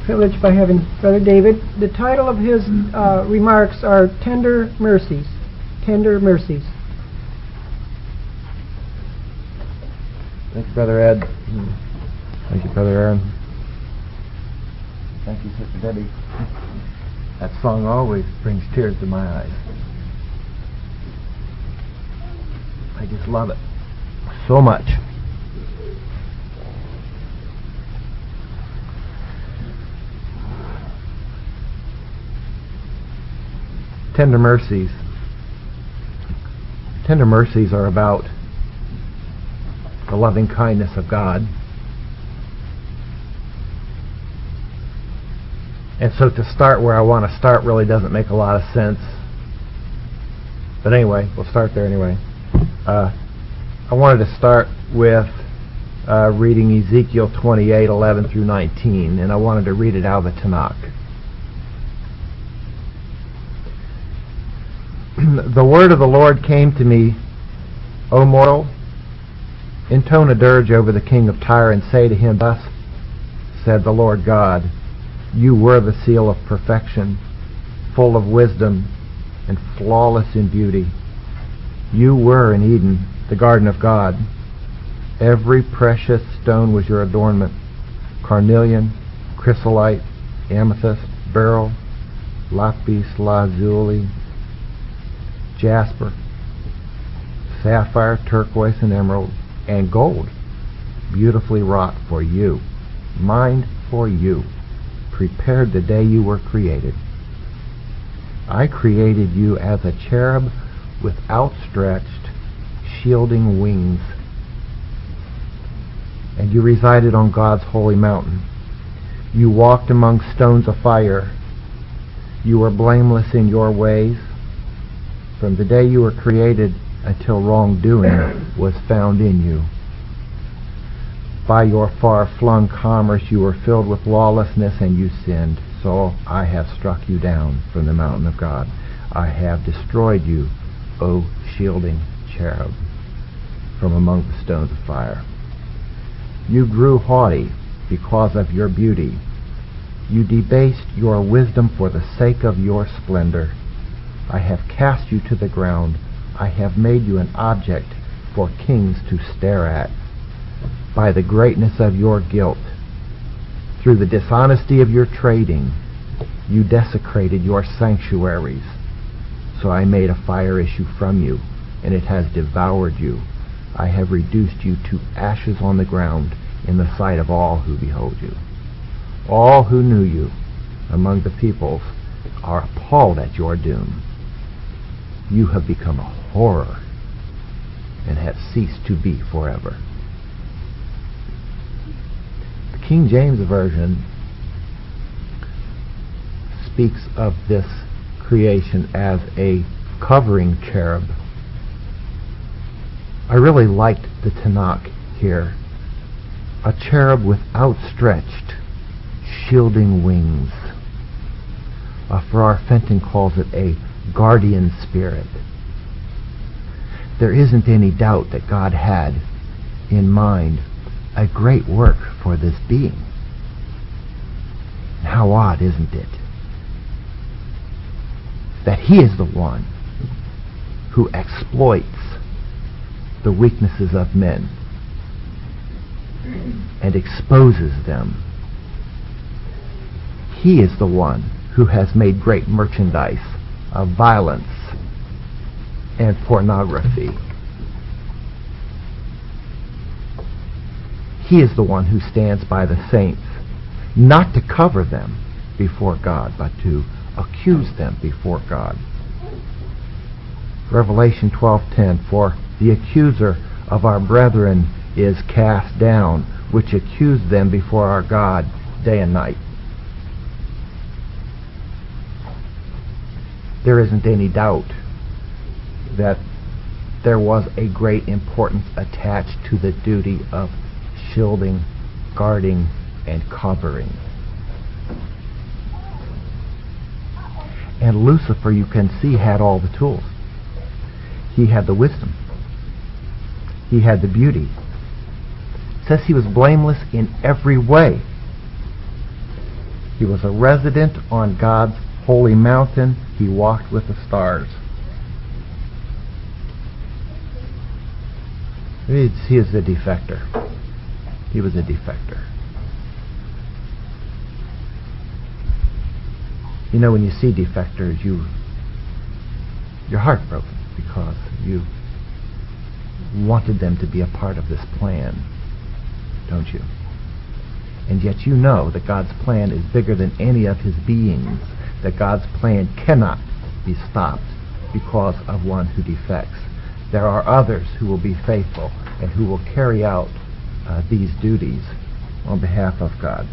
privileged by having Brother David. The title of his remarks are Tender Mercies. Tender Mercies. Thank you, Brother Ed. Thank you, Brother Aaron. Thank you, Sister Debbie. That song always brings tears to my eyes. I just love it so much. Tender mercies. Tender mercies are about the loving kindness of God. And so to start where I want to start really doesn't make a lot of sense. But anyway, we'll start there anyway. I wanted to start with reading Ezekiel 28:11 through 19, and I wanted to read it out of the Tanakh. The word of the Lord came to me, O mortal, intone a dirge over the king of Tyre, and say to him, Thus said the Lord God, you were the seal of perfection, full of wisdom, and flawless in beauty. You were in Eden, the garden of God. Every precious stone was your adornment: carnelian, chrysolite, amethyst, beryl, lapis lazuli, jasper, sapphire, turquoise, and emerald, and gold, beautifully wrought for you, mined for you, prepared the day you were created. I created you as a cherub with outstretched, shielding wings, and you resided on God's holy mountain. You walked among stones of fire. You were blameless in your ways. From the day you were created until wrongdoing was found in you. By your far-flung commerce you were filled with lawlessness, and you sinned. So I have struck you down from the mountain of God. I have destroyed you, O shielding cherub, from among the stones of fire. You grew haughty because of your beauty. You debased your wisdom for the sake of your splendor. I have cast you to the ground. I have made you an object for kings to stare at. By the greatness of your guilt, through the dishonesty of your trading, you desecrated your sanctuaries. So I made a fire issue from you, and it has devoured you. I have reduced you to ashes on the ground in the sight of all who behold you. All who knew you among the peoples are appalled at your doom. You have become a horror and have ceased to be forever. The King James Version speaks of this creation as a covering cherub. I really liked the Tanakh here. A cherub with outstretched, shielding wings. Farrar Fenton calls it a guardian spirit. There isn't any doubt that God had in mind a great work for this being. How odd, isn't it? That He is the one who exploits the weaknesses of men and exposes them. He is the one who has made great merchandise of violence and pornography. He is the one who stands by the saints, not to cover them before God, but to accuse them before God. Revelation 12:10, for the accuser of our brethren is cast down, which accused them before our God day and night. There isn't any doubt that there was a great importance attached to the duty of shielding, guarding, and covering. And Lucifer, you can see, had all the tools. He had the wisdom. He had the beauty. It says he was blameless in every way. He was a resident on God's holy mountain. He walked with the stars. He is a defector. He was a defector. You know, when you see defectors, you're heartbroken because you wanted them to be a part of this plan, don't you? And yet you know that God's plan is bigger than any of his beings, that God's plan cannot be stopped because of one who defects. There are others who will be faithful and who will carry out these duties on behalf of God.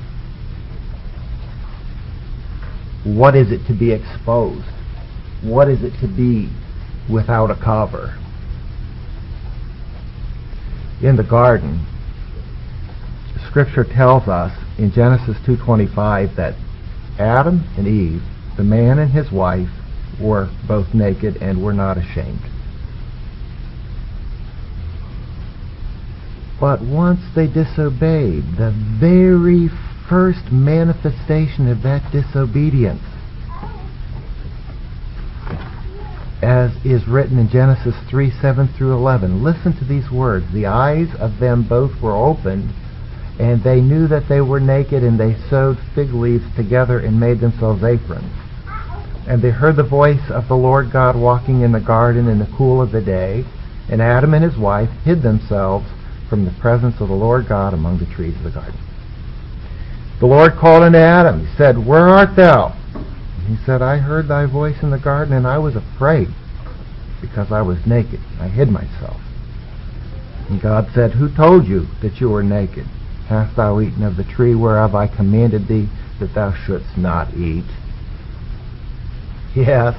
What is it to be exposed? What is it to be without a cover? In the garden, Scripture tells us in Genesis 2:25 that Adam and Eve, the man and his wife, were both naked and were not ashamed. But once they disobeyed, the very first manifestation of that disobedience, as is written in Genesis 3:7-11, listen to these words. The eyes of them both were opened, and they knew that they were naked, and they sewed fig leaves together and made themselves aprons. And they heard the voice of the Lord God walking in the garden in the cool of the day, and Adam and his wife hid themselves from the presence of the Lord God among the trees of the garden. The Lord called unto Adam. He said, Where art thou? And he said, I heard thy voice in the garden, and I was afraid, because I was naked. I hid myself. And God said, Who told you that you were naked? Hast thou eaten of the tree whereof I commanded thee that thou shouldst not eat? Yes.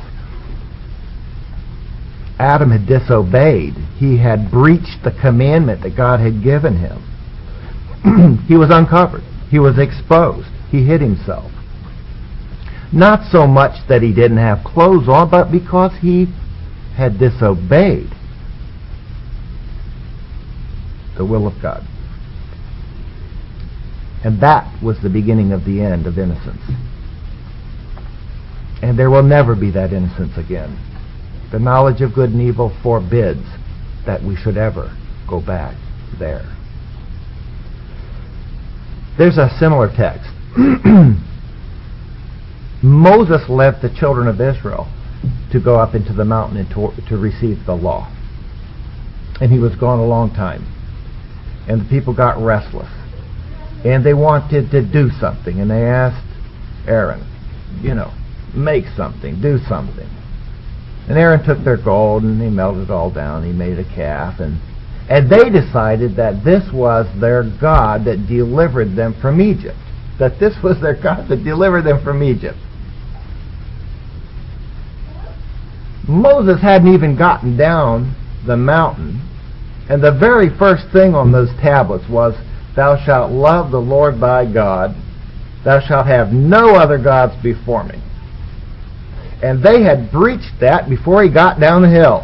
Adam had disobeyed. He had breached the commandment that God had given him. He was uncovered. He was exposed. He hid himself. Not so much that he didn't have clothes on, but because he had disobeyed the will of God. And that was the beginning of the end of innocence. And there will never be that innocence again. The knowledge of good and evil forbids that we should ever go back there. There's a similar text. Moses led the children of Israel to go up into the mountain and to receive the law. And he was gone a long time. And the people got restless. And they wanted to do something. And they asked Aaron, make something, do something. And Aaron took their gold and he melted it all down. He made a calf. And they decided that this was their God that delivered them from Egypt. That this was their God that delivered them from Egypt. Moses hadn't even gotten down the mountain. And the very first thing on those tablets was, Thou shalt love the Lord thy God. Thou shalt have no other gods before me. And they had breached that before he got down the hill.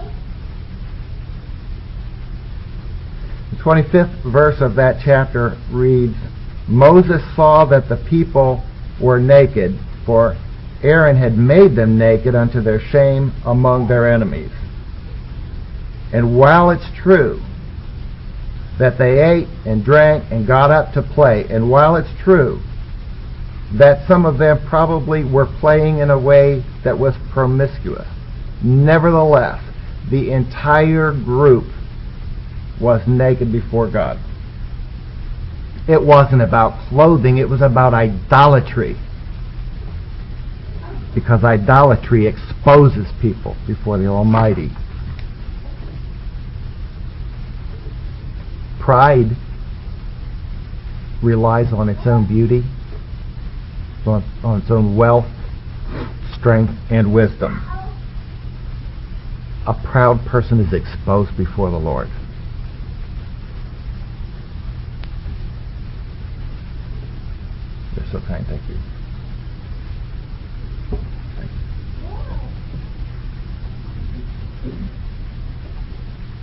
The 25th verse of that chapter reads, Moses saw that the people were naked, for Aaron had made them naked unto their shame among their enemies. And while it's true that they ate and drank and got up to play, and while it's true that some of them probably were playing in a way that was promiscuous, nevertheless, the entire group was naked before God. It wasn't about clothing, it was about idolatry. Because idolatry exposes people before the Almighty. Pride relies on its own beauty, on its own wealth, strength, and wisdom. A proud person is exposed before the Lord. You're so kind, thank you. Thank you.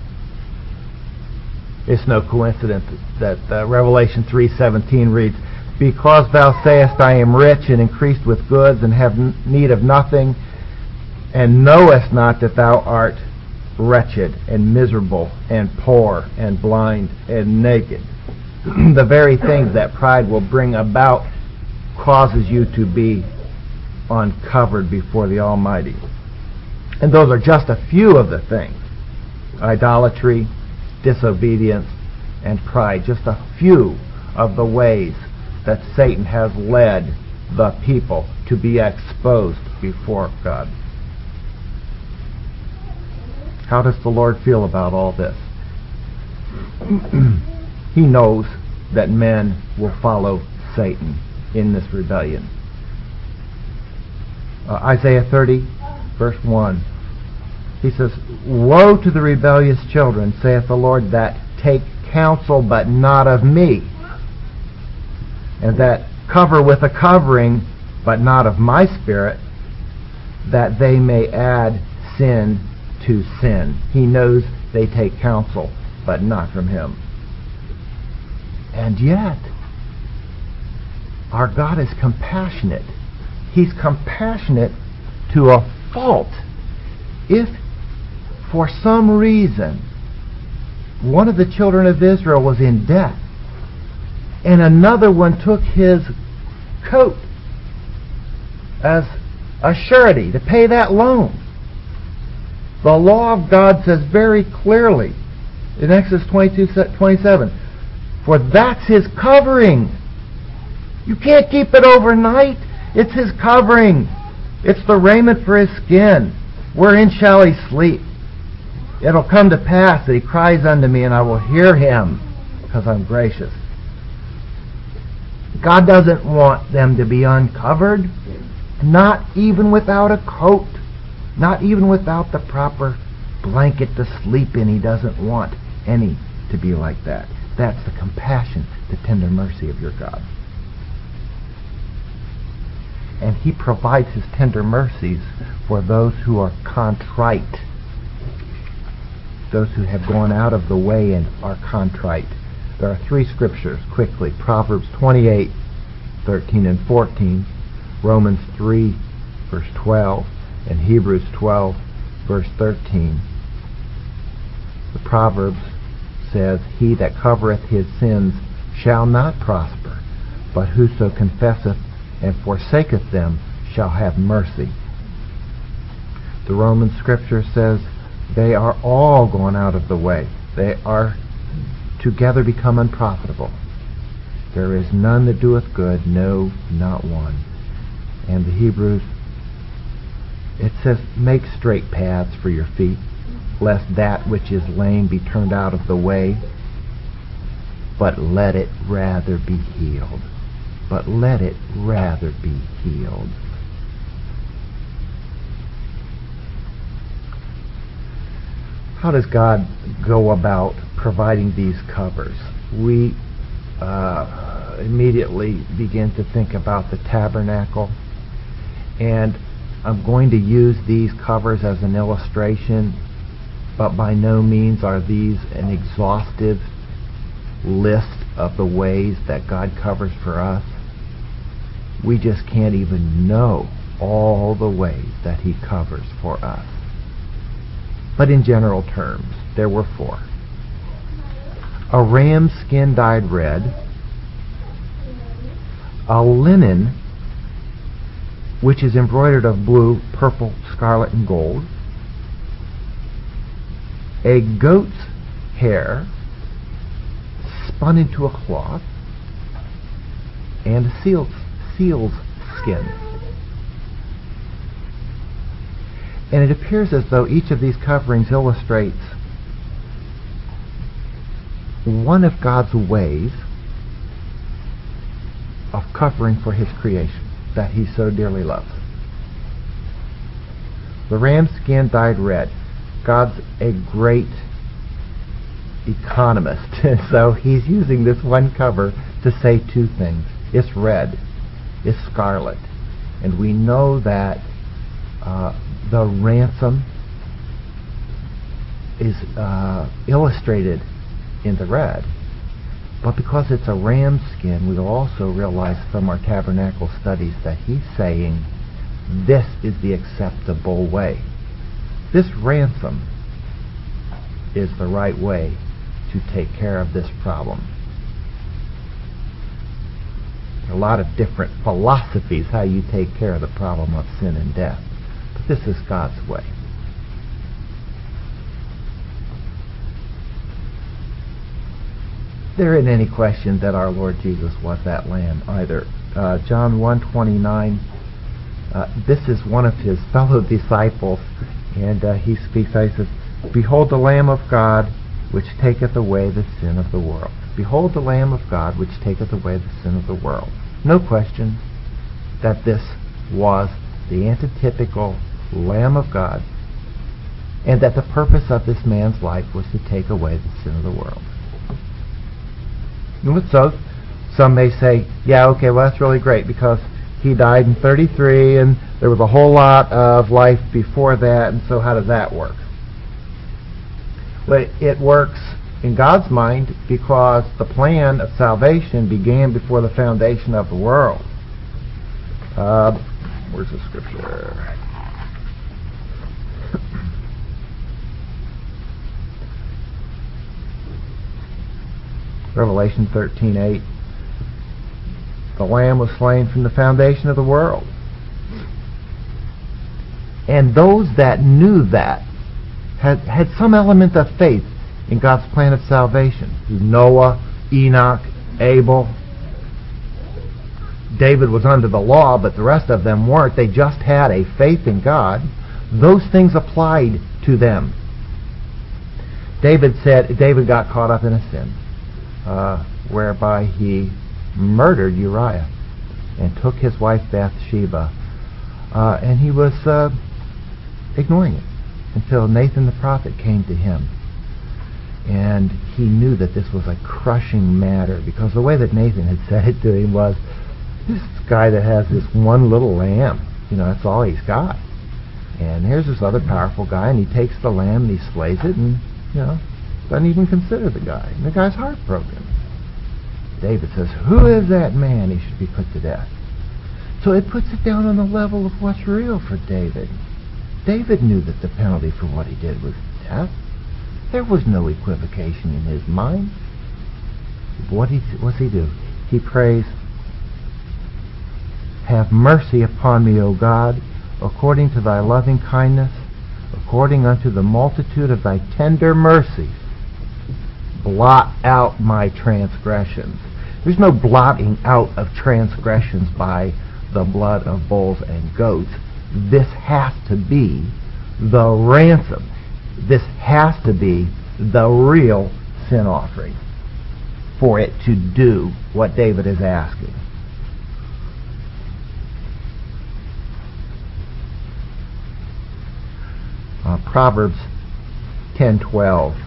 It's no coincidence that Revelation 3:17 reads, Because thou sayest, I am rich and increased with goods and have need of nothing, and knowest not that thou art wretched and miserable and poor and blind and naked. The very things that pride will bring about causes you to be uncovered before the Almighty. And those are just a few of the things. Idolatry, disobedience, and pride. Just a few of the ways that Satan has led the people to be exposed before God. How does the Lord feel about all this? He knows that men will follow Satan in this rebellion. Isaiah 30, verse 1. He says, Woe to the rebellious children, saith the Lord, that take counsel but not of me, and that cover with a covering but not of my spirit, that they may add sin to sin. He knows they take counsel but not from him. And yet, our God is compassionate. He's compassionate to a fault. If for some reason one of the children of Israel was in debt and another one took his coat as a surety to pay that loan, the law of God says very clearly in Exodus 22:27, for that's his covering. You can't keep it overnight. It's his covering. It's the raiment for his skin. Wherein shall he sleep? It'll come to pass that he cries unto me, and I will hear him, because I'm gracious. God doesn't want them to be uncovered, not even without a coat, not even without the proper blanket to sleep in. He doesn't want any to be like that. That's the compassion, the tender mercy of your God. And he provides his tender mercies for those who are contrite, those who have gone out of the way and are contrite. There are three scriptures, quickly. Proverbs 28, 13 and 14, Romans 3, verse 12, and Hebrews 12, verse 13. The Proverbs says, He that covereth his sins shall not prosper, but whoso confesseth and forsaketh them shall have mercy. The Roman scripture says, they are all gone out of the way. They are together become unprofitable. There is none that doeth good, no, not one. And the Hebrews, it says, make straight paths for your feet, lest that which is lame be turned out of the way, but let it rather be healed. But let it rather be healed. How does God go about providing these covers? We immediately begin to think about the tabernacle, and I'm going to use these covers as an illustration, but by no means are these an exhaustive list of the ways that God covers for us. We just can't even know all the ways that he covers for us. But in general terms, there were four. A ram's skin dyed red, a linen which is embroidered of blue, purple, scarlet, and gold, a goat's hair spun into a cloth, and a seal's skin. And it appears as though each of these coverings illustrates one of God's ways of covering for his creation that he so dearly loves. The ram's skin dyed red. God's a great economist, so he's using this one cover to say two things. It's red. It's scarlet. And we know that the ransom is illustrated in the red. But because it's a ram skin, we'll also realize from our tabernacle studies that he's saying this is the acceptable way. This ransom is the right way to take care of this problem. There are a lot of different philosophies how you take care of the problem of sin and death. But this is God's way. There isn't any question that our Lord Jesus was that lamb either. John 1:29, this is one of his fellow disciples, and he speaks, he says, "Behold the Lamb of God, which taketh away the sin of the world." Behold the Lamb of God, which taketh away the sin of the world. No question that this was the antitypical Lamb of God, and that the purpose of this man's life was to take away the sin of the world. So some may say, yeah, okay, well that's really great because he died in 33 and there was a whole lot of life before that, and so how does that work? Well, it works in God's mind because the plan of salvation began before the foundation of the world. Where's the scripture? Revelation 13:8. The Lamb was slain from the foundation of the world. And those that knew that had some element of faith in God's plan of salvation. Noah, Enoch, Abel. David was under the law, but the rest of them weren't. They just had a faith in God. Those things applied to them. David got caught up in a sin, whereby he murdered Uriah and took his wife Bathsheba, and he was ignoring it until Nathan the prophet came to him, and he knew that this was a crushing matter, because the way that Nathan had said it to him was, this guy that has this one little lamb, that's all he's got, and here's this other powerful guy, and he takes the lamb and he slays it, and doesn't even consider the guy, and the guy's heartbroken. David says, who is that man he should be put to death? So it puts it down on the level of what's real for David. David knew that the penalty for what he did was death. There was no equivocation in his mind. What's he do? He prays, have mercy upon me, O God, according to thy loving kindness, according unto the multitude of thy tender mercies. Blot out my transgressions. There's no blotting out of transgressions by the blood of bulls and goats. This has to be the ransom. This has to be the real sin offering for it to do what David is asking. Proverbs 10:12.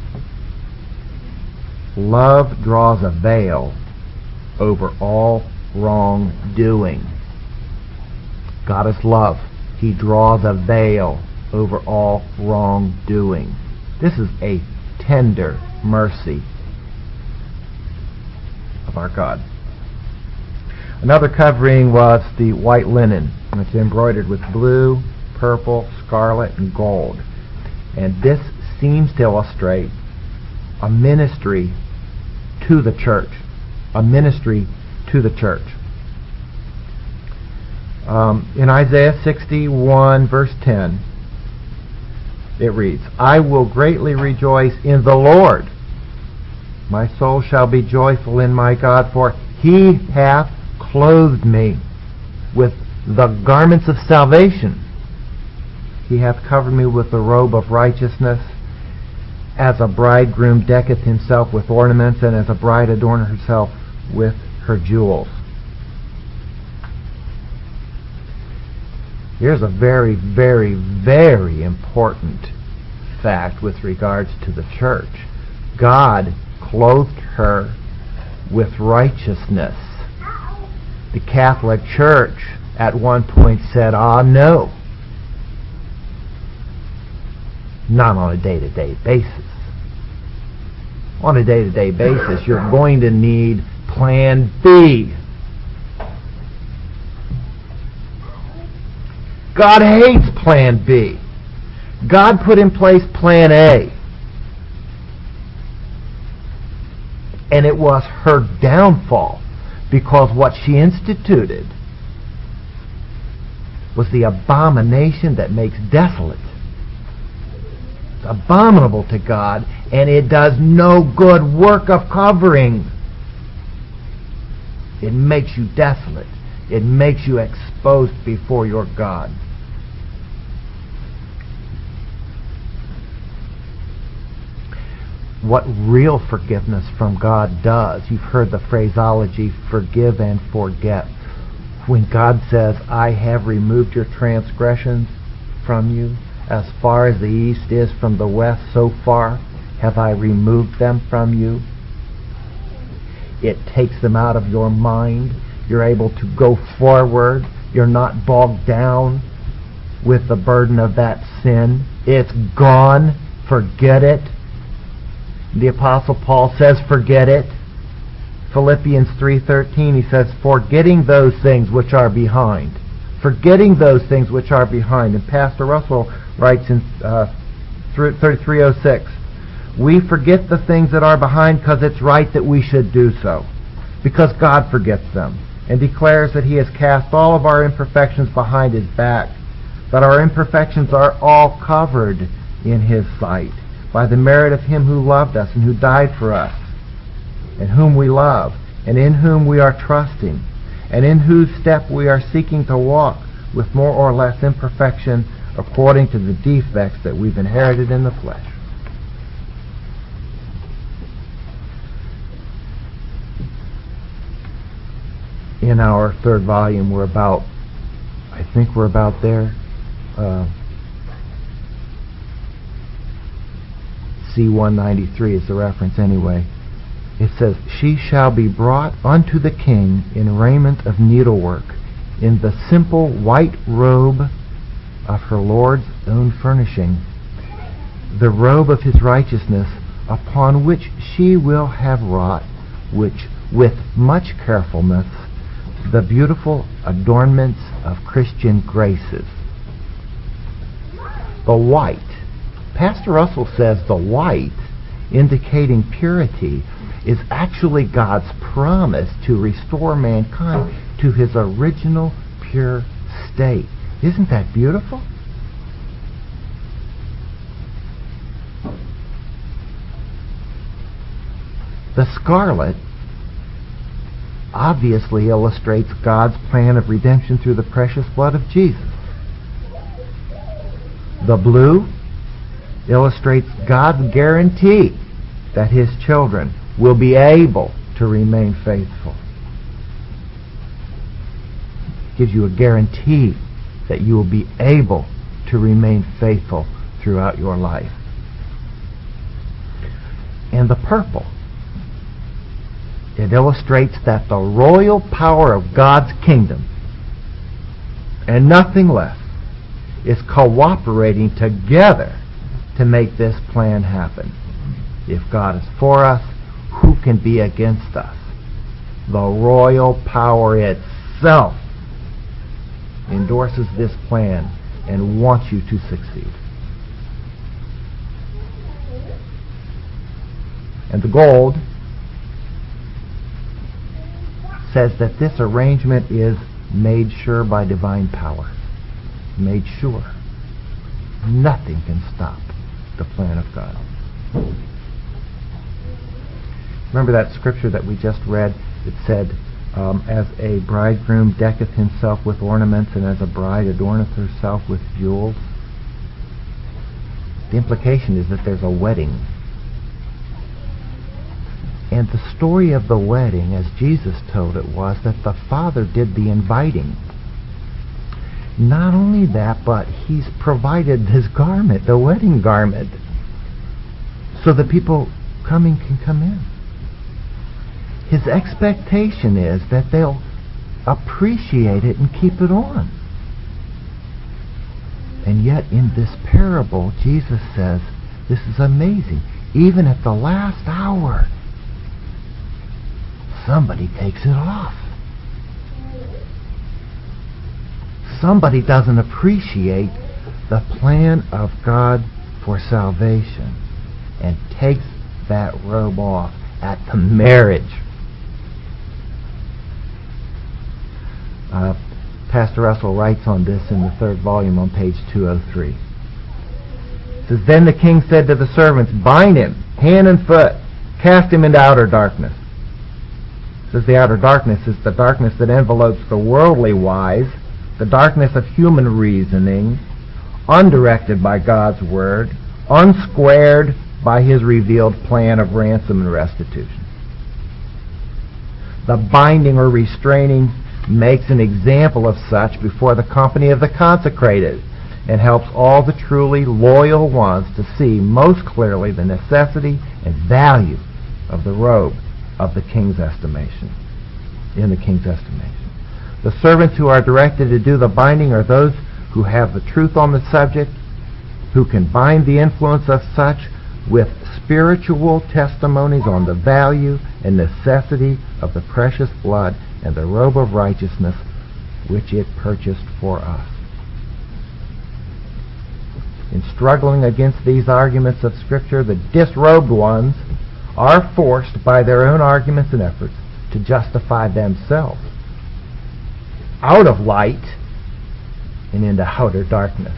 Love draws a veil over all wrongdoing. God is love. He draws a veil over all wrongdoing. This is a tender mercy of our God. Another covering was the white linen, and it's embroidered with blue, purple, scarlet, and gold. And this seems to illustrate a ministry to the church. A ministry to the church. In Isaiah 61 verse 10, it reads, I will greatly rejoice in the Lord. My soul shall be joyful in my God, for he hath clothed me with the garments of salvation. He hath covered me with the robe of righteousness, as a bridegroom decketh himself with ornaments, and as a bride adorneth herself with her jewels. Here's a very, very, very important fact with regards to the church. God clothed her with righteousness. The Catholic Church at one point said, no. Not on a day-to-day basis. on a day-to-day basis, you're going to need plan B. God hates plan B. God put in place plan A. And it was her downfall, because what she instituted was the abomination that makes desolate. It's abominable to God, and it does no good work of covering. It makes you desolate. It makes you exposed before your God. What real forgiveness from God does, you've heard the phraseology, forgive and forget. When God says, I have removed your transgressions from you, as far as the east is from the west, so far have I removed them from you. It takes them out of your mind. You're able to go forward. You're not bogged down with the burden of that sin. It's gone. Forget it. The Apostle Paul says, forget it. Philippians 3:13, he says, forgetting those things which are behind. Forgetting those things which are behind. And Pastor Russell writes in 33:06, we forget the things that are behind because it's right that we should do so, because God forgets them, and declares that he has cast all of our imperfections behind his back, that our imperfections are all covered in his sight by the merit of him who loved us and who died for us, and whom we love, and in whom we are trusting, and in whose step we are seeking to walk with more or less imperfection according to the defects that we've inherited in the flesh. In our third volume, I think we're about there. C-193 is the reference anyway. It says, she shall be brought unto the king in raiment of needlework, in the simple white robe of her Lord's own furnishing, the robe of his righteousness, upon which she will have wrought, which with much carefulness, the beautiful adornments of Christian graces. The white. Pastor Russell says the white, indicating purity, is actually God's promise to restore mankind to his original pure state. Isn't that beautiful? The scarlet obviously illustrates God's plan of redemption through the precious blood of Jesus. The blue illustrates God's guarantee that his children will be able to remain faithful. Gives you a guarantee that you will be able to remain faithful throughout your life. And the purple, it illustrates that the royal power of God's kingdom, and nothing less, is cooperating together to make this plan happen. If God is for us, who can be against us? The royal power itself endorses this plan and wants you to succeed. And the gold says that this arrangement is made sure by divine power. Made sure. Nothing can stop the plan of God. Remember that scripture that we just read? It said, as a bridegroom decketh himself with ornaments, and as a bride adorneth herself with jewels. The implication is that there's a wedding. And the story of the wedding, as Jesus told it, was that the Father did the inviting. Not only that, but he's provided his garment, the wedding garment, so the people coming can come in. His expectation is that they'll appreciate it and keep it on. And yet in this parable, Jesus says, this is amazing. even at the last hour, somebody takes it off. Somebody doesn't appreciate the plan of God for salvation and takes that robe off at the marriage. Pastor Russell writes on this in the 3rd volume on page 203. It says, "Then the king said to the servants, 'Bind him, hand and foot, cast him into outer darkness.'" It says the outer darkness is the darkness that envelopes the worldly wise, the darkness of human reasoning, undirected by God's word, unsquared by his revealed plan of ransom and restitution. The binding or restraining makes an example of such before the company of the consecrated, and helps all the truly loyal ones to see most clearly the necessity and value of the robe of the king's estimation, in the king's estimation. The servants who are directed to do the binding are those who have the truth on the subject, who can bind the influence of such with spiritual testimonies on the value and necessity of the precious blood and the robe of righteousness which it purchased for us. In struggling against these arguments of Scripture, the disrobed ones are forced by their own arguments and efforts to justify themselves out of light and into outer darkness.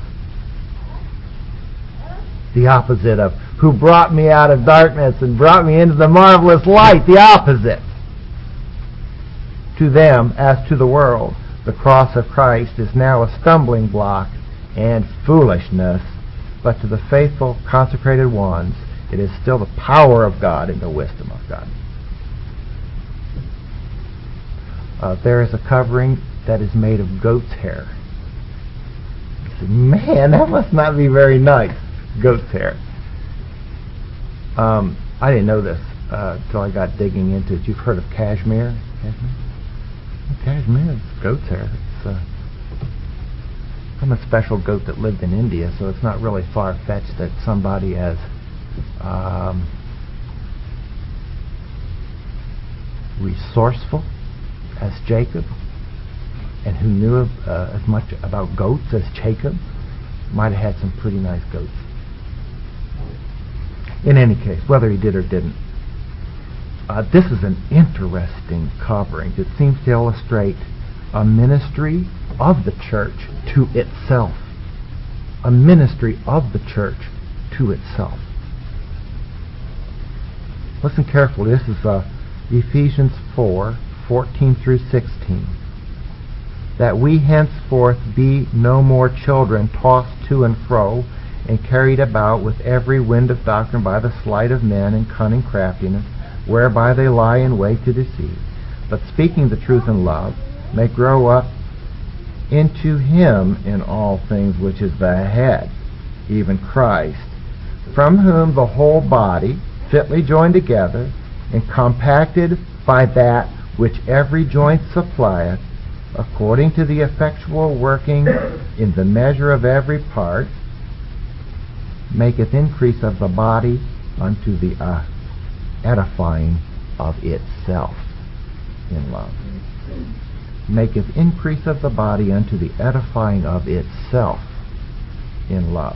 The opposite of "who brought me out of darkness and brought me into the marvelous light," the opposite. To them, as to the world, the cross of Christ is now a stumbling block and foolishness, but to the faithful, consecrated ones, it is still the power of God and the wisdom of God. There is a covering that is made of goat's hair. You say, "Man, that must not be very nice." Goat's hair. I didn't know this until I got digging into it. You've heard of cashmere? Cashmere is goat's hair. I'm a special goat that lived in India, so it's not really far-fetched that somebody as resourceful as Jacob, and who knew as much about goats as Jacob, might have had some pretty nice goats. In any case, whether he did or didn't, this is an interesting covering. It seems to illustrate a ministry of the church to itself. A ministry of the church to itself. Listen carefully. This is Ephesians 4:14 through 16. "That we henceforth be no more children tossed to and fro and carried about with every wind of doctrine by the sleight of men and cunning craftiness, whereby they lie in wait to deceive, but speaking the truth in love, may grow up into him in all things which is the head, even Christ, from whom the whole body, fitly joined together and compacted by that which every joint supplieth, according to the effectual working in the measure of every part, maketh increase of the body unto the edifying of itself in love." Maketh increase of the body unto the edifying of itself in love.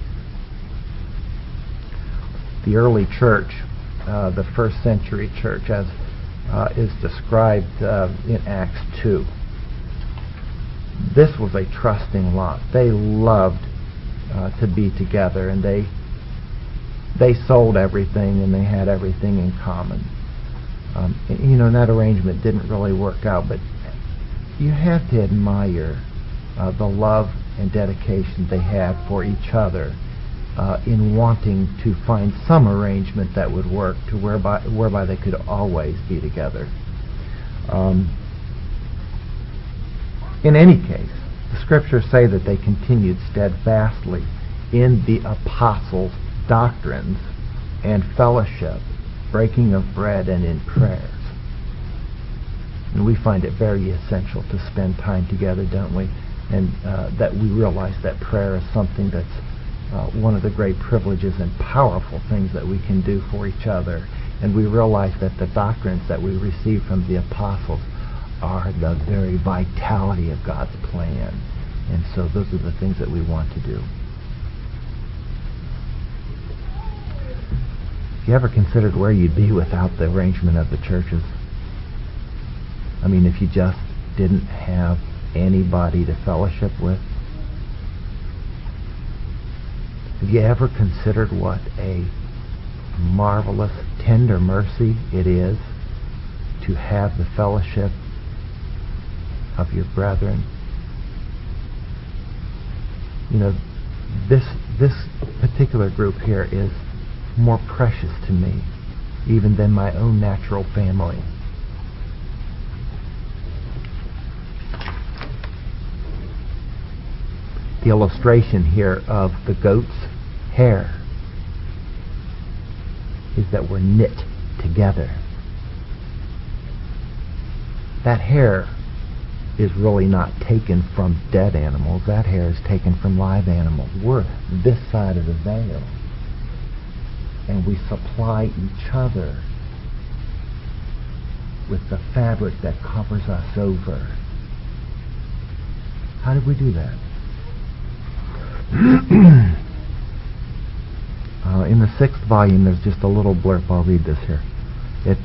The early church, the first century church, as is described in Acts 2. This was a trusting lot. They loved to be together, and they sold everything and they had everything in common. And that arrangement didn't really work out, but you have to admire the love and dedication they had for each other in wanting to find some arrangement that would work to whereby they could always be together. In any case, the Scriptures say that they continued steadfastly in the apostles' doctrines and fellowship, breaking of bread, and in prayers. And we find it very essential to spend time together, don't we? And that we realize that prayer is something that's one of the great privileges and powerful things that we can do for each other. And we realize that the doctrines that we receive from the apostles are the very vitality of God's plan. And so those are the things that we want to do. Have you ever considered where you'd be without the arrangement of the churches? I mean, if you just didn't have anybody to fellowship with? Have you ever considered what a marvelous, tender mercy it is to have the fellowship of your brethren? You know, this particular group here is more precious to me even than my own natural family. The illustration here of the goat's hair is that we're knit together. That hair is really not taken from dead animals. That hair is taken from live animals. We're this side of the veil, and we supply each other with the fabric that covers us over. How did we do that? In the 6th volume, there's just a little blurb. I'll read this here. It's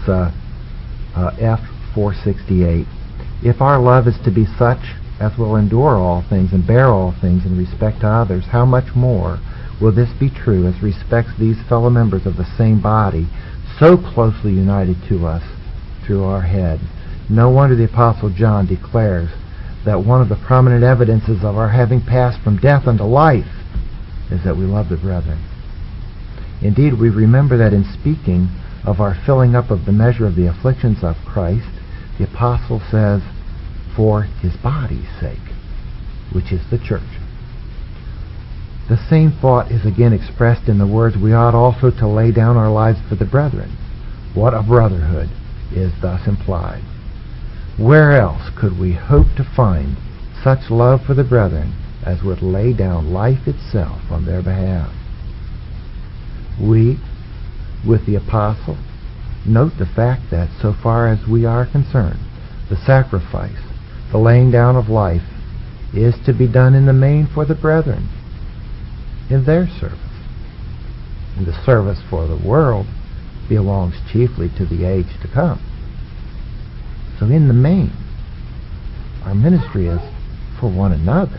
F468. If our love is to be such as will endure all things and bear all things in respect to others, how much more will this be true as respects these fellow members of the same body, so closely united to us through our head? No wonder the Apostle John declares that one of the prominent evidences of our having passed from death unto life is that we love the brethren. Indeed, we remember that in speaking of our filling up of the measure of the afflictions of Christ, the Apostle says, for his body's sake, which is the church. The same thought is again expressed in the words, we ought also to lay down our lives for the brethren. What a brotherhood is thus implied. Where else could we hope to find such love for the brethren as would lay down life itself on their behalf? We, with the apostle, note the fact that so far as we are concerned, the sacrifice, the laying down of life, is to be done in the main for the brethren, in their service. And the service for the world belongs chiefly to the age to come. So in the main, our ministry is for one another,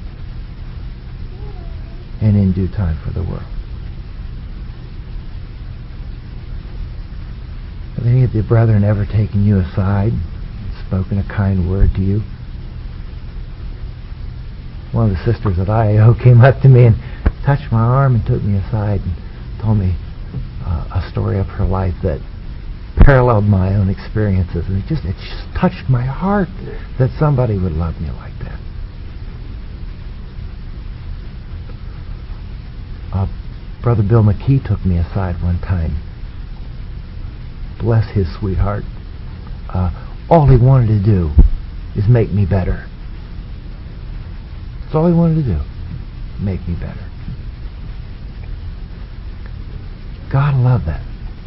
and in due time for the world. Have any of the brethren ever taken you aside and spoken a kind word to you? One of the sisters at IAO came up to me and touched my arm and took me aside and told me a story of her life that paralleled my own experiences, and it just touched my heart that somebody would love me like that. Brother Bill McKee took me aside one time. Bless his sweetheart. All he wanted to do is make me better. That's all he wanted to do, make me better. God loved that.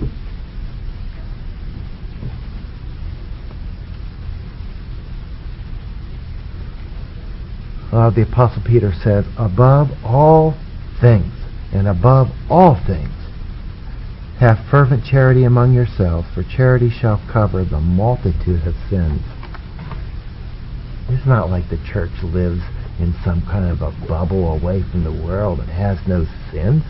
The Apostle Peter says, above all things, and above all things, have fervent charity among yourselves, for charity shall cover the multitude of sins. It's not like the church lives in some kind of a bubble away from the world and has no sins.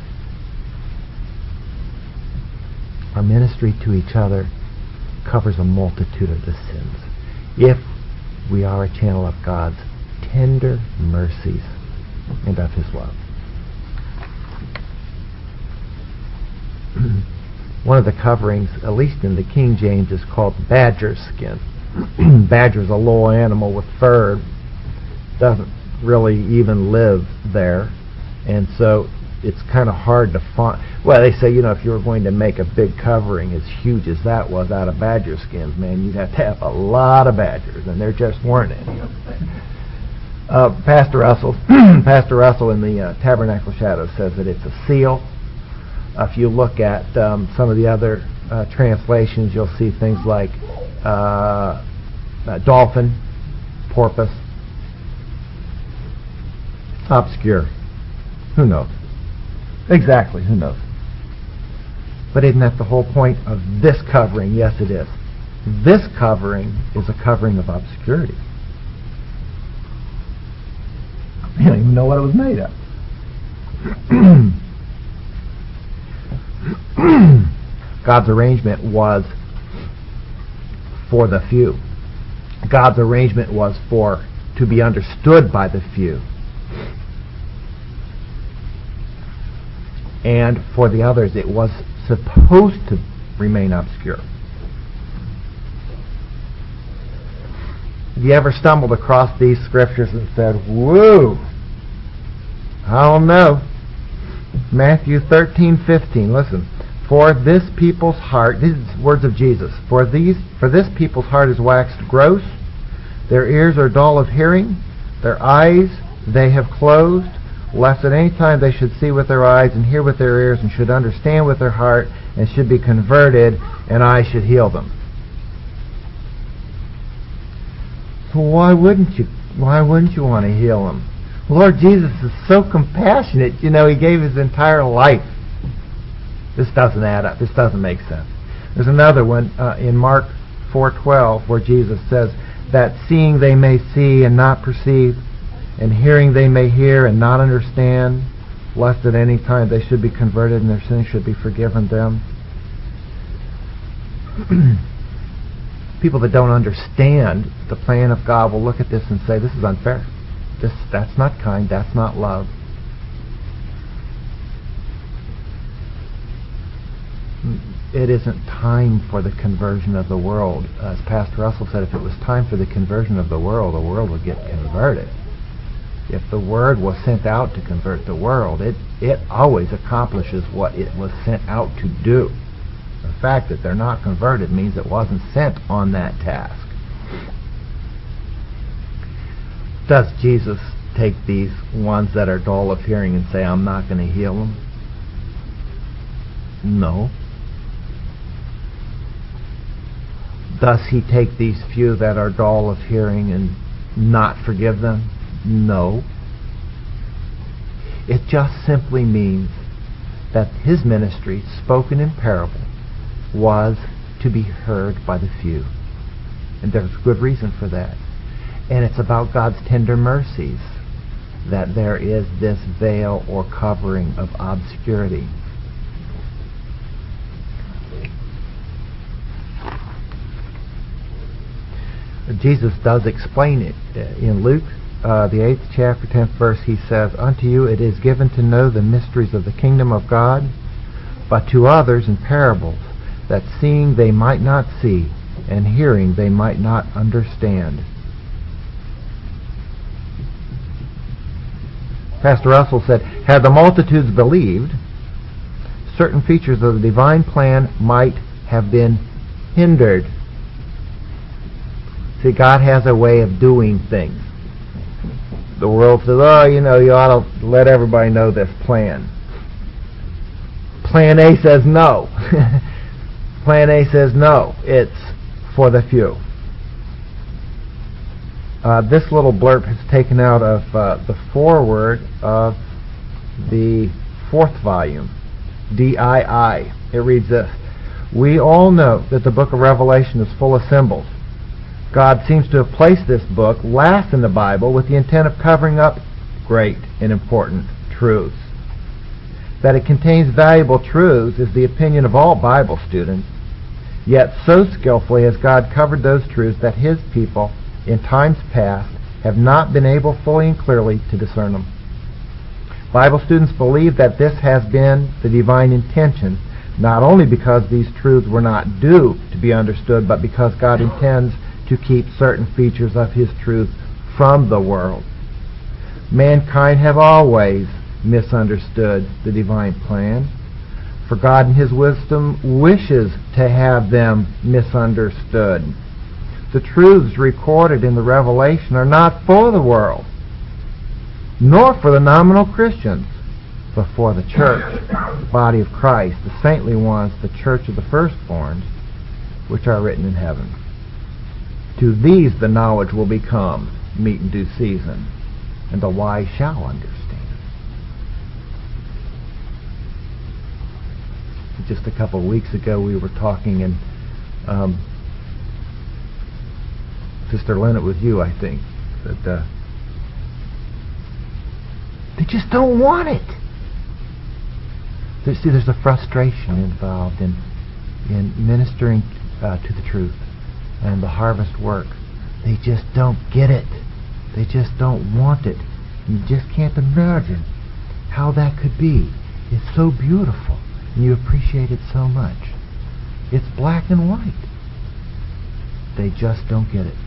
Our ministry to each other covers a multitude of the sins if we are a channel of God's tender mercies and of his love. One of the coverings, at least in the King James, is called badger skin. Badger's a little animal with fur, doesn't really even live there, and so it's kind of hard to find. Well, they say, if you were going to make a big covering as huge as that was out of badger skins, man, you'd have to have a lot of badgers, and there just weren't any of them. Pastor Russell, Pastor Russell in the Tabernacle Shadows says that it's a seal. If you look at some of the other translations, you'll see things like dolphin, porpoise. Obscure. Who knows? Exactly, who knows? But isn't that the whole point of this covering? Yes, it is. This covering is a covering of obscurity. You don't even know what it was made of. God's arrangement was for the few. God's arrangement was to be understood by the few. And for the others, it was supposed to remain obscure. Have you ever stumbled across these scriptures and said, whoa, I don't know. Matthew 13:15, listen. For this people's heart, these are words of Jesus, for this people's heart is waxed gross, their ears are dull of hearing, their eyes they have closed, lest at any time they should see with their eyes and hear with their ears and should understand with their heart and should be converted and I should heal them. So why wouldn't you want to heal them? Lord Jesus is so compassionate, He gave His entire life. This doesn't add up. This doesn't make sense. There's another one in Mark 4:12 where Jesus says that seeing they may see and not perceive, and hearing they may hear and not understand, lest at any time they should be converted and their sins should be forgiven them. People that don't understand the plan of God will look at this and say, this is unfair. That's not kind. That's not love. It isn't time for the conversion of the world. As Pastor Russell said, if it was time for the conversion of the world would get converted. If the Word was sent out to convert the world, it always accomplishes what it was sent out to do. The fact that they're not converted means it wasn't sent on that task. Does Jesus take these ones that are dull of hearing and say, I'm not going to heal them? No. Does He take these few that are dull of hearing and not forgive them? No. It just simply means that His ministry, spoken in parable, was to be heard by the few. And there's good reason for that. And it's about God's tender mercies that there is this veil or covering of obscurity. Jesus does explain it. In Luke, the 8th chapter, 10th verse, He says, Unto you it is given to know the mysteries of the kingdom of God, but to others in parables, that seeing they might not see, and hearing they might not understand. Pastor Russell said, had the multitudes believed, certain features of the divine plan might have been hindered. See, God has a way of doing things. The world says, you ought to let everybody know this plan. Plan A says no. Plan A says no. It's for the few. This little blurb is taken out of the foreword of the 4th volume, DII. It reads this: We all know that the book of Revelation is full of symbols. God seems to have placed this book last in the Bible with the intent of covering up great and important truths. That it contains valuable truths is the opinion of all Bible students, yet so skillfully has God covered those truths that His people in times past have not been able fully and clearly to discern them. Bible students believe that this has been the divine intention, not only because these truths were not due to be understood, but because God intends to keep certain features of His truth from the world. Mankind have always misunderstood the divine plan, for God in His wisdom wishes to have them misunderstood. The truths recorded in the Revelation are not for the world. nor for the nominal Christians, but for the church, the body of Christ, the saintly ones, the church of the firstborns, which are written in heaven. To these the knowledge will become meet in due season, and the wise shall understand. Just a couple of weeks ago we were talking, and Sister Lynn, it was you, I think, that they just don't want it. There's a frustration involved in ministering to the truth and the harvest work. They just don't get it. They just don't want it. You just can't imagine how that could be. It's so beautiful, and you appreciate it so much. It's black and white. They just don't get it.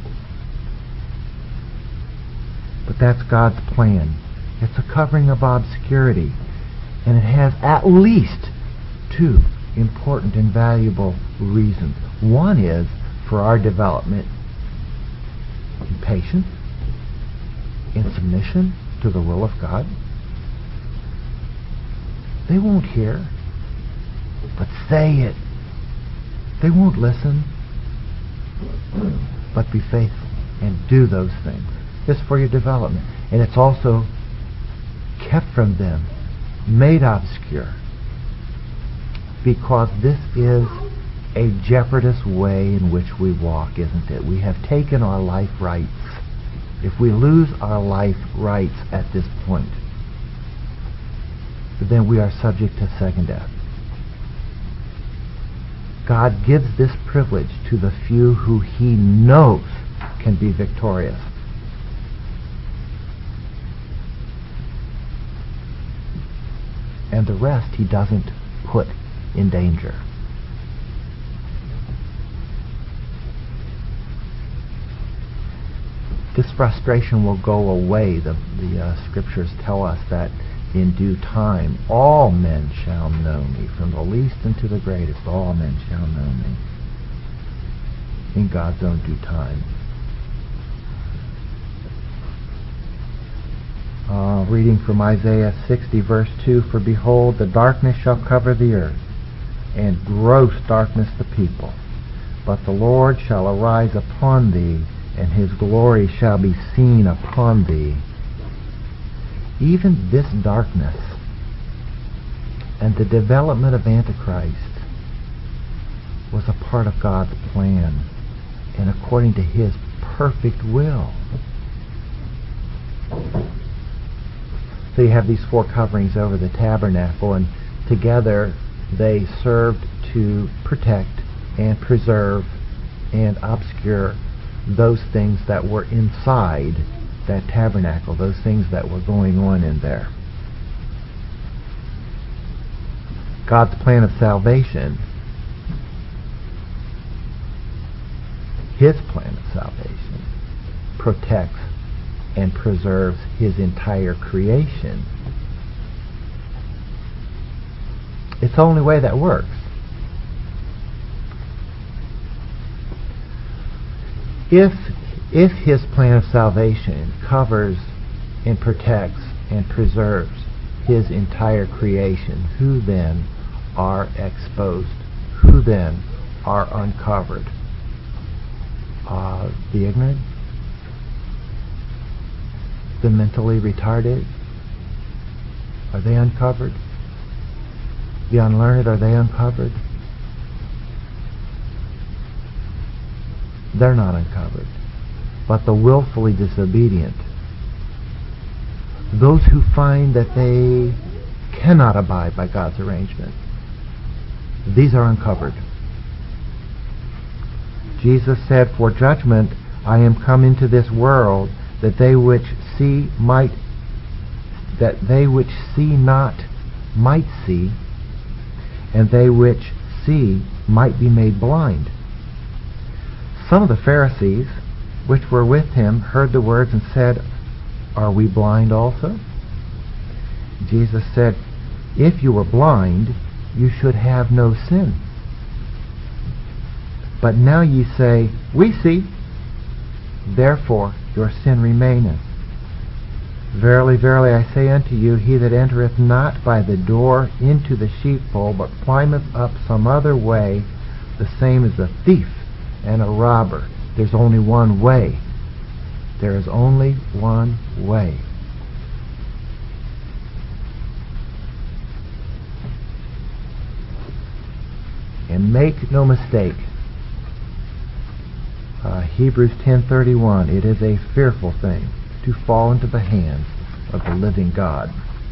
But that's God's plan. It's a covering of obscurity, and it has at least two important and valuable reasons. One is for our development in patience, in submission to the will of God. They won't hear, but say it. They won't listen, but be faithful and do those things. It's for your development. And it's also kept from them, made obscure, because this is a jeopardous way in which we walk, isn't it? We have taken our life rights. If we lose our life rights at this point, then we are subject to second death. God gives this privilege to the few who He knows can be victorious. And the rest He doesn't put in danger. This frustration will go away. The scriptures tell us that in due time all men shall know me, from the least unto the greatest, all men shall know me, in God's own due time. Reading from Isaiah 60 verse 2, for behold, the darkness shall cover the earth, and gross darkness the people. But the Lord shall arise upon thee, and His glory shall be seen upon thee. Even this darkness and the development of Antichrist was a part of God's plan and according to His perfect will. So you have these four coverings over the tabernacle, and together they served to protect and preserve and obscure those things that were inside that tabernacle, those things that were going on in there. God's plan of salvation, His plan of salvation, protects and preserves His entire creation. It's the only way that works. If His plan of salvation covers and protects and preserves His entire creation, who then are exposed? Who then are uncovered? The ignorant? The mentally retarded? Are they uncovered? The unlearned, are they uncovered? They're not uncovered. But the willfully disobedient, those who find that they cannot abide by God's arrangement, these are uncovered. Jesus said, for judgment I am come into this world, that they which see not might see, and they which see might be made blind. Some of the Pharisees which were with Him heard the words and said, are we blind also? Jesus said, if you were blind, you should have no sin. But now ye say, we see, therefore your sin remaineth. Verily, verily, I say unto you, he that entereth not by the door into the sheepfold, but climbeth up some other way, the same is a thief and a robber. There's only one way. There is only one way. And make no mistake, Hebrews 10:31, it is a fearful thing to fall into the hands of the living God.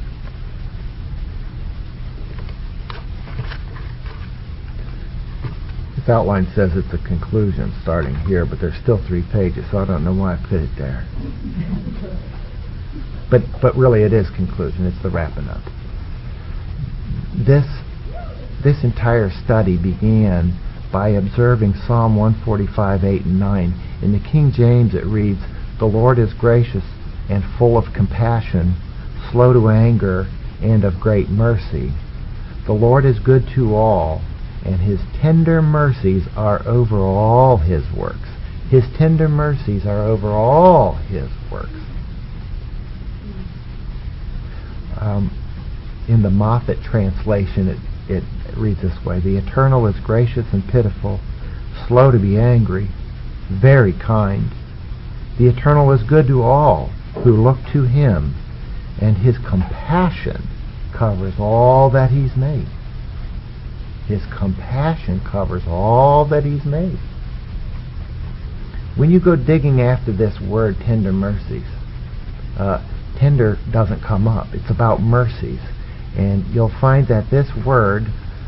This outline says it's a conclusion starting here, but there's still 3 pages, so I don't know why I put it there. But really it is conclusion. It's the wrapping up. This entire study began by observing Psalm 145, 8 and 9. In the King James it reads, "The Lord is gracious and full of compassion, slow to anger, and of great mercy. The Lord is good to all, and his tender mercies are over all his works." His tender mercies are over all his works. In the Moffat translation, it reads this way: "The Eternal is gracious and pitiful, slow to be angry, very kind. The Eternal is good to all who look to him, and his compassion covers all that he's made." His compassion covers all that he's made. When you go digging after this word, tender mercies, tender doesn't come up. It's about mercies. And you'll find that this word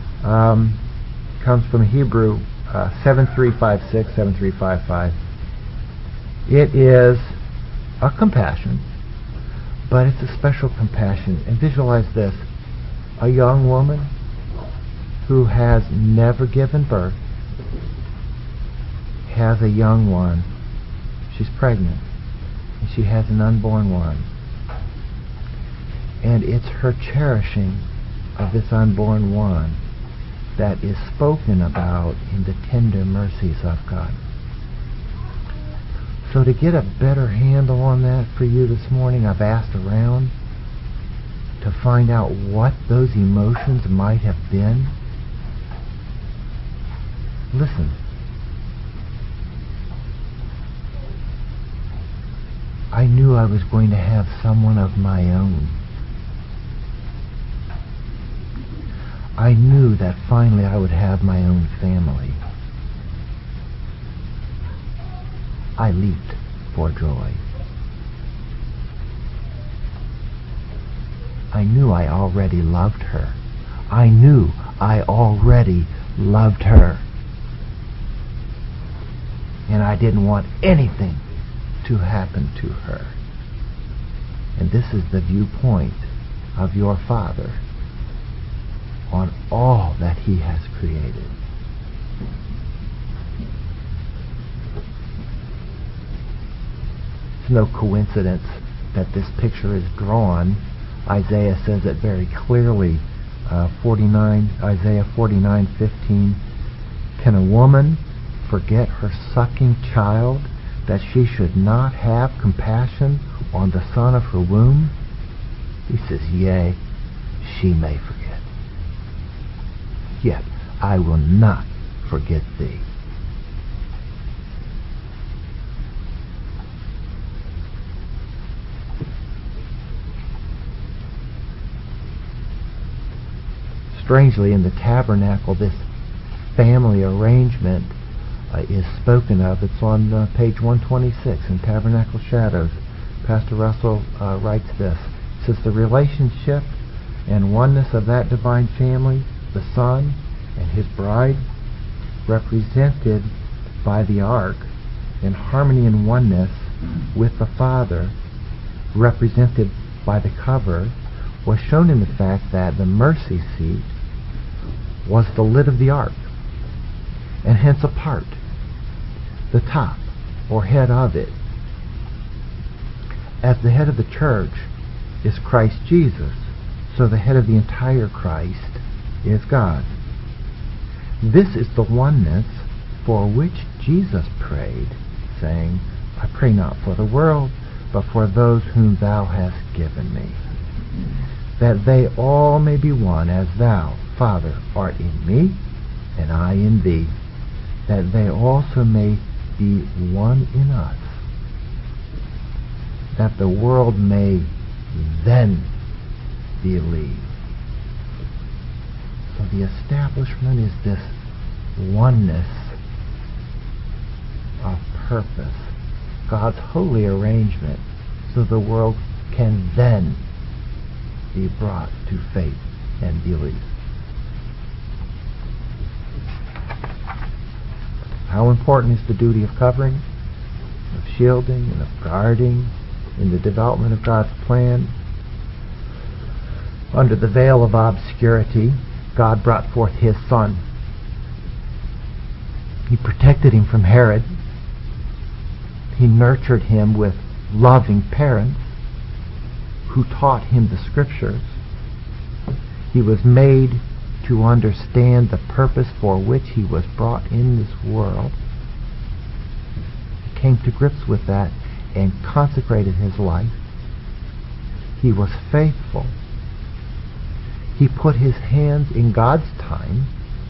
comes from Hebrew 7356, 7355. It is a compassion, but it's a special compassion. And visualize this: a young woman who has never given birth has a young one. She's pregnant, and she has an unborn one. And it's her cherishing of this unborn one that is spoken about in the tender mercies of God. So to get a better handle on that for you this morning, I've asked around to find out what those emotions might have been. Listen. I knew I was going to have someone of my own. I knew that finally I would have my own family. I leaped for joy. I knew I already loved her. I knew I already loved her. And I didn't want anything to happen to her. And this is the viewpoint of your Father on all that he has created. It's no coincidence that this picture is drawn. Isaiah says it very clearly. Isaiah 49:15. Can a woman forget her sucking child, that she should not have compassion on the son of her womb? He says, yea, she may forget, yet I will not forget thee. Strangely, in the tabernacle, this family arrangement is spoken of. It's on page 126 in Tabernacle Shadows. Pastor Russell writes this. It says, the relationship and oneness of that divine family, the Son and his bride, represented by the ark, in harmony and oneness with the Father, represented by the cover, was shown in the fact that the mercy seat was the lid of the ark, and hence a part, the top or head of it. As the head of the church is Christ Jesus, so the head of the entire Christ is God. This is the oneness for which Jesus prayed, saying, I pray not for the world, but for those whom thou hast given me, that they all may be one, as thou, Father, art in me, and I in thee, that they also may be one in us, that the world may then believe. So the establishment is this oneness of purpose, God's holy arrangement, so the world can then be brought to faith and belief. How important is the duty of covering, of shielding, and of guarding in the development of God's plan? Under the veil of obscurity, God brought forth His Son. He protected Him from Herod. He nurtured Him with loving parents who taught Him the Scriptures. He was made to understand the purpose for which He was brought in this world. He came to grips with that and consecrated His life. He was faithful. He put His hands in God's time.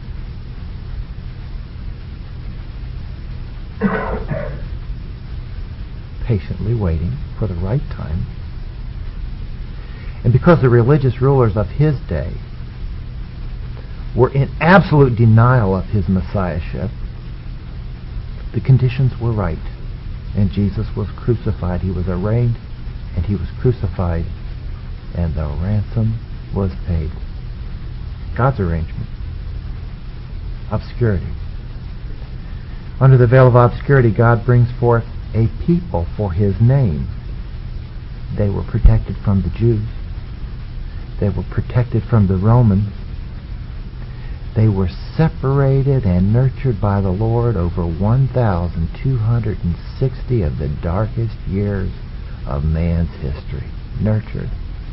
Patiently waiting for the right time. And because the religious rulers of His day were in absolute denial of His messiahship, the conditions were right, and Jesus was crucified. He was arraigned, and He was crucified, and the ransom was paid. God's arrangement. Obscurity. Under the veil of obscurity, God brings forth a people for His name. They were protected from the Jews. They were protected from the Romans. They were separated and nurtured by the Lord over 1,260 of the darkest years of man's history. Nurtured.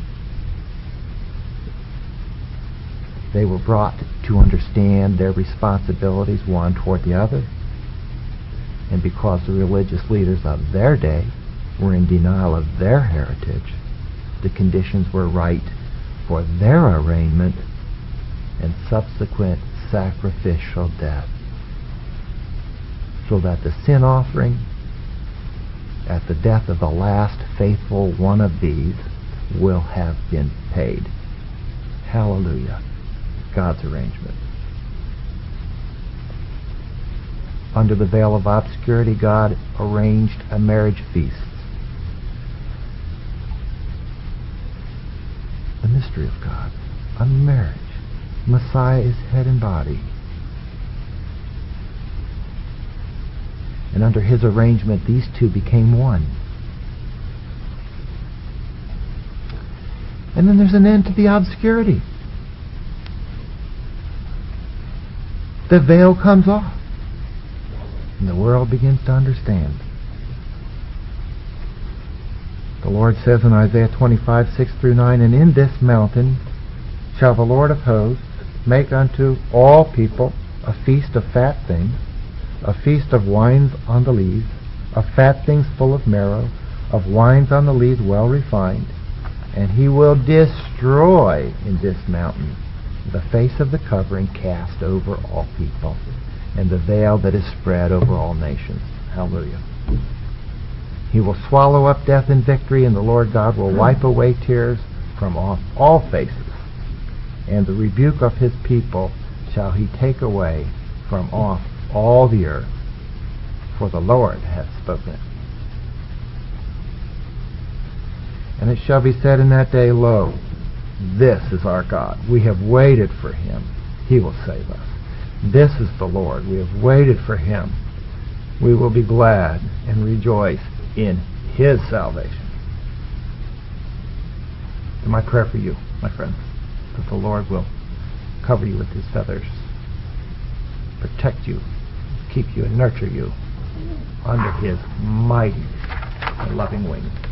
They were brought to understand their responsibilities one toward the other. And because the religious leaders of their day were in denial of their heritage, the conditions were right for their arraignment and subsequent sacrificial death, so that the sin offering at the death of the last faithful one of these will have been paid. Hallelujah. God's arrangement. Under the veil of obscurity, God arranged a marriage feast. The mystery of God. A marriage. Messiah is head and body. And under His arrangement, these two became one. And then there's an end to the obscurity. The veil comes off, and the world begins to understand. The Lord says in Isaiah 25:6-9, "And in this mountain shall the Lord of hosts make unto all people a feast of fat things, a feast of wines on the lees, of fat things full of marrow, of wines on the lees well refined. And He will destroy in this mountain the face of the covering cast over all people, and the veil that is spread over all nations." Hallelujah. He will swallow up death in victory, and the Lord God will wipe away tears from off all faces, and the rebuke of His people shall He take away from off all the earth, for the Lord hath spoken it. And it shall be said in that day, "Lo, this is our God. We have waited for Him. He will save us. This is the Lord. We have waited for Him. We will be glad and rejoice in His salvation." And my prayer for you, my friends, that the Lord will cover you with His feathers, protect you, keep you, and nurture you under His mighty and loving wings.